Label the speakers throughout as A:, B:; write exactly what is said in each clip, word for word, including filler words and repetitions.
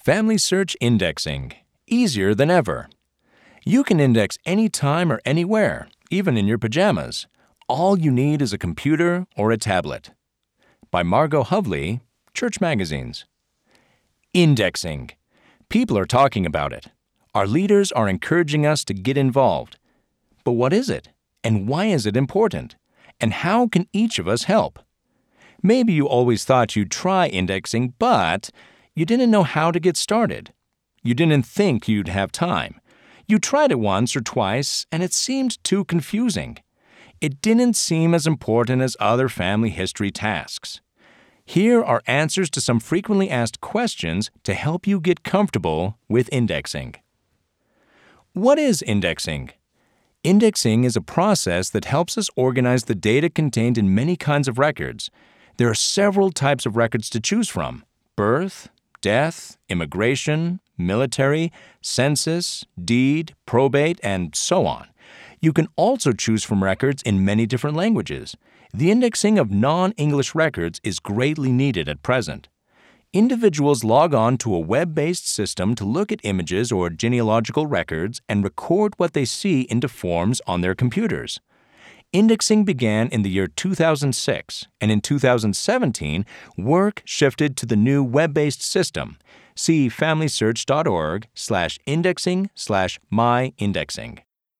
A: Family Search Indexing. Easier than ever. You can index anytime or anywhere, even in your pajamas. All you need is a computer or a tablet. By Margot Hovley, Church Magazines. Indexing. People are talking about it. Our leaders are encouraging us to get involved. But what is it? And why is it important? And how can each of us help? Maybe you always thought you'd try indexing, but you didn't know how to get started. You didn't think you'd have time. You tried it once or twice, and it seemed too confusing. It didn't seem as important as other family history tasks. Here are answers to some frequently asked questions to help you get comfortable with indexing. What is indexing? Indexing is a process that helps us organize the data contained in many kinds of records. There are several types of records to choose from: birth, death, immigration, military, census, deed, probate, and so on. You can also choose from records in many different languages. The indexing of non-English records is greatly needed at present. Individuals log on to a web-based system to look at images or genealogical records and record what they see into forms on their computers. Indexing began in the year two thousand six, and in two thousand seventeen, work shifted to the new web-based system. See familysearch.org slash indexing slash myindexing.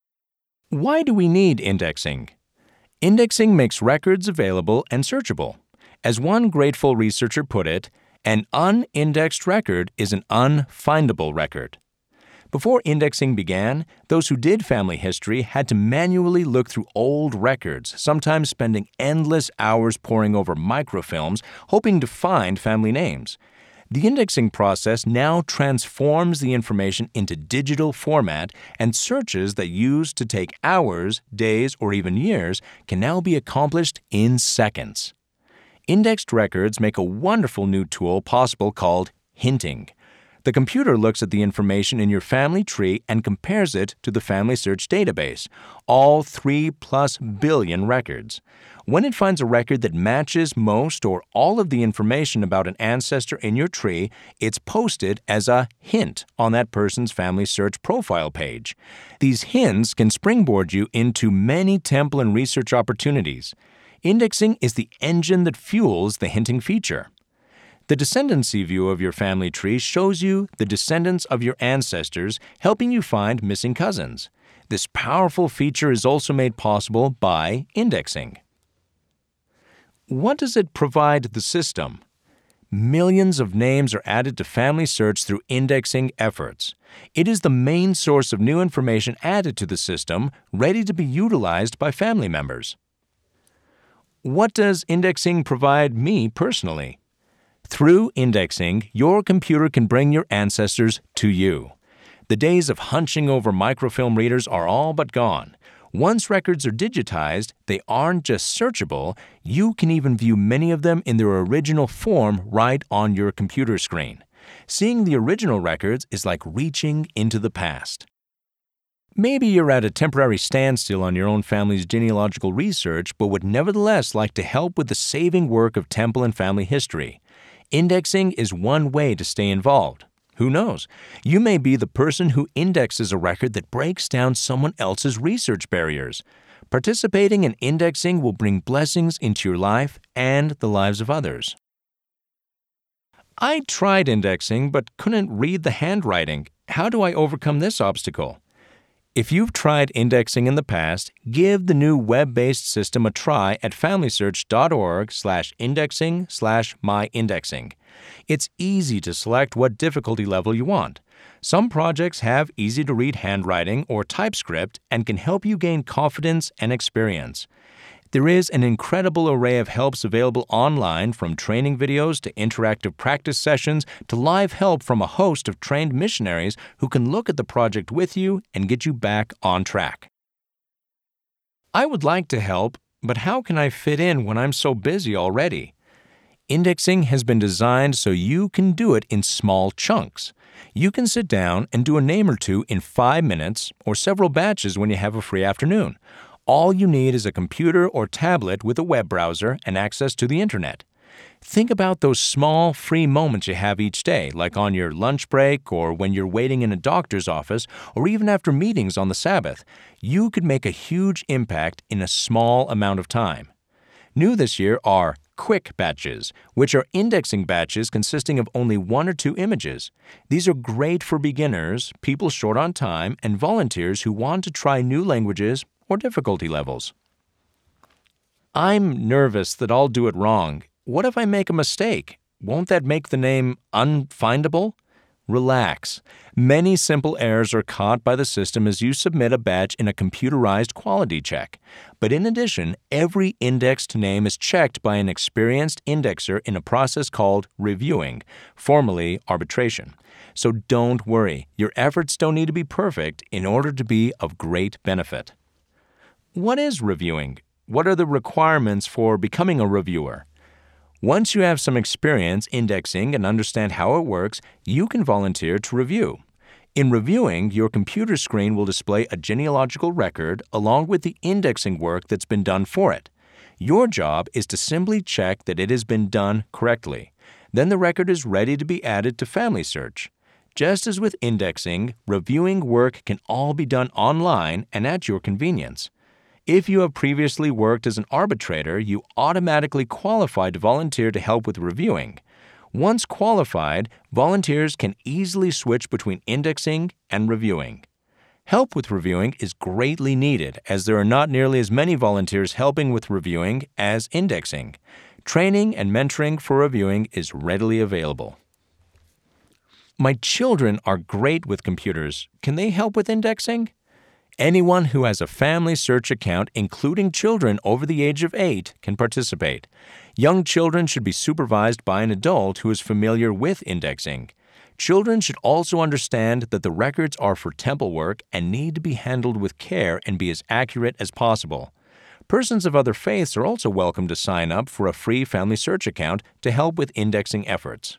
A: Why do we need indexing? Indexing makes records available and searchable. As one grateful researcher put it, an unindexed record is an unfindable record. Before indexing began, those who did family history had to manually look through old records, sometimes spending endless hours poring over microfilms, hoping to find family names. The indexing process now transforms the information into digital format, and searches that used to take hours, days, or even years can now be accomplished in seconds. Indexed records make a wonderful new tool possible called hinting. The computer looks at the information in your family tree and compares it to the Family Search database, all three plus billion records. When it finds a record that matches most or all of the information about an ancestor in your tree, it's posted as a hint on that person's Family Search profile page. These hints can springboard you into many temple and research opportunities. Indexing is the engine that fuels the hinting feature. The descendancy view of your family tree shows you the descendants of your ancestors, helping you find missing cousins. This powerful feature is also made possible by indexing. What does it provide the system? Millions of names are added to Family Search through indexing efforts. It is the main source of new information added to the system, ready to be utilized by family members. What does indexing provide me personally? Through indexing, your computer can bring your ancestors to you. The days of hunching over microfilm readers are all but gone. Once records are digitized, they aren't just searchable, you can even view many of them in their original form right on your computer screen. Seeing the original records is like reaching into the past. Maybe you're at a temporary standstill on your own family's genealogical research, but would nevertheless like to help with the saving work of temple and family history. Indexing is one way to stay involved. Who knows? You may be the person who indexes a record that breaks down someone else's research barriers. Participating in indexing will bring blessings into your life and the lives of others. I tried indexing but couldn't read the handwriting. How do I overcome this obstacle? If you've tried indexing in the past, give the new web-based system a try at familysearch.org slash indexing slash myindexing. It's easy to select what difficulty level you want. Some projects have easy-to-read handwriting or TypeScript and can help you gain confidence and experience. There is an incredible array of helps available online, from training videos to interactive practice sessions to live help from a host of trained missionaries who can look at the project with you and get you back on track. I would like to help, but how can I fit in when I'm so busy already? Indexing has been designed so you can do it in small chunks. You can sit down and do a name or two in five minutes or several batches when you have a free afternoon. All you need is a computer or tablet with a web browser and access to the internet. Think about those small, free moments you have each day, like on your lunch break or when you're waiting in a doctor's office or even after meetings on the Sabbath. You could make a huge impact in a small amount of time. New this year are quick batches, which are indexing batches consisting of only one or two images. These are great for beginners, people short on time, and volunteers who want to try new languages or difficulty levels. I'm nervous that I'll do it wrong. What if I make a mistake? Won't that make the name unfindable? Relax. Many simple errors are caught by the system as you submit a batch in a computerized quality check. But in addition, every indexed name is checked by an experienced indexer in a process called reviewing, formerly arbitration. So don't worry, your efforts don't need to be perfect in order to be of great benefit. What is reviewing? What are the requirements for becoming a reviewer? Once you have some experience indexing and understand how it works, you can volunteer to review. In reviewing, your computer screen will display a genealogical record along with the indexing work that's been done for it. Your job is to simply check that it has been done correctly. Then the record is ready to be added to Family Search. Just as with indexing, reviewing work can all be done online and at your convenience. If you have previously worked as an arbitrator, you automatically qualify to volunteer to help with reviewing. Once qualified, volunteers can easily switch between indexing and reviewing. Help with reviewing is greatly needed as there are not nearly as many volunteers helping with reviewing as indexing. Training and mentoring for reviewing is readily available. My children are great with computers. Can they help with indexing? Anyone who has a Family Search account, including children over the age of eight, can participate. Young children should be supervised by an adult who is familiar with indexing. Children should also understand that the records are for temple work and need to be handled with care and be as accurate as possible. Persons of other faiths are also welcome to sign up for a free Family Search account to help with indexing efforts.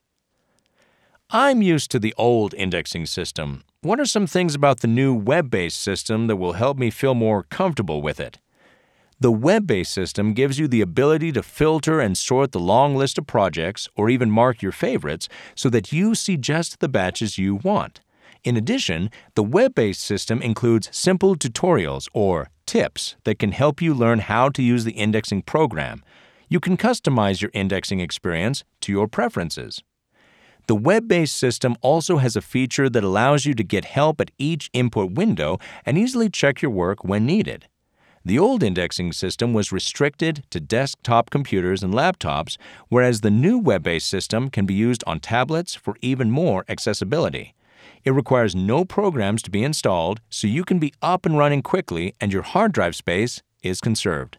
A: I'm used to the old indexing system. What are some things about the new web-based system that will help me feel more comfortable with it? The web-based system gives you the ability to filter and sort the long list of projects or even mark your favorites so that you see just the batches you want. In addition, the web-based system includes simple tutorials or tips that can help you learn how to use the indexing program. You can customize your indexing experience to your preferences. The web-based system also has a feature that allows you to get help at each input window and easily check your work when needed. The old indexing system was restricted to desktop computers and laptops, whereas the new web-based system can be used on tablets for even more accessibility. It requires no programs to be installed, so you can be up and running quickly and your hard drive space is conserved.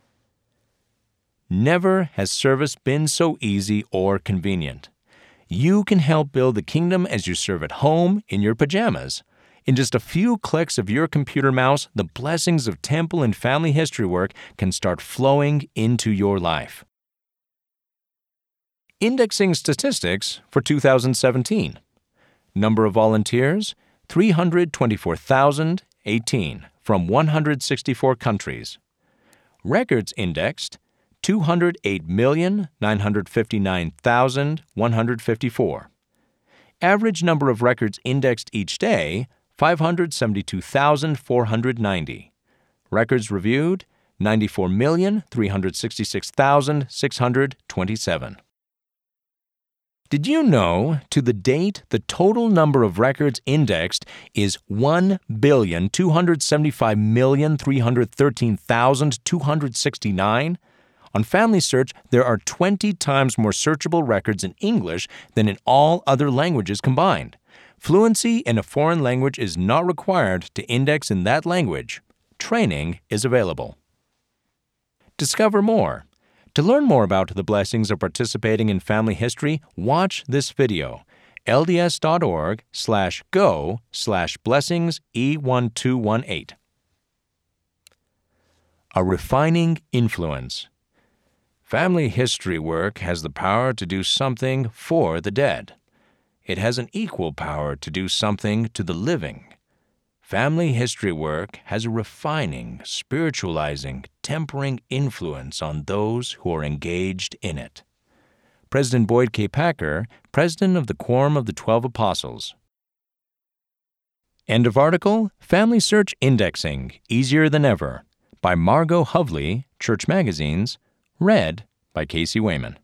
A: Never has service been so easy or convenient. You can help build the kingdom as you serve at home in your pajamas. In just a few clicks of your computer mouse, the blessings of temple and family history work can start flowing into your life. Indexing statistics for two thousand seventeen. Number of volunteers, three hundred twenty-four thousand eighteen from one hundred sixty-four countries. Records indexed, two hundred eight million nine hundred fifty-nine thousand one hundred fifty-four. Average number of records indexed each day, five hundred seventy-two thousand four hundred ninety. Records reviewed, ninety-four million three hundred sixty-six thousand six hundred twenty-seven. Did you know, to the date, the total number of records indexed is one billion two hundred seventy-five million three hundred thirteen thousand two hundred sixty-nine? On Family Search, there are twenty times more searchable records in English than in all other languages combined. Fluency in a foreign language is not required to index in that language. Training is available. Discover more. To learn more about the blessings of participating in family history, watch this video, lds.org slash go slash blessings E1218. A refining influence. Family history work has the power to do something for the dead. It has an equal power to do something to the living. Family history work has a refining, spiritualizing, tempering influence on those who are engaged in it. President Boyd K. Packer, President of the Quorum of the Twelve Apostles. End of article. Family Search Indexing, Easier Than Ever, by Margot Hovley, Church Magazines, read by Casey Wayman.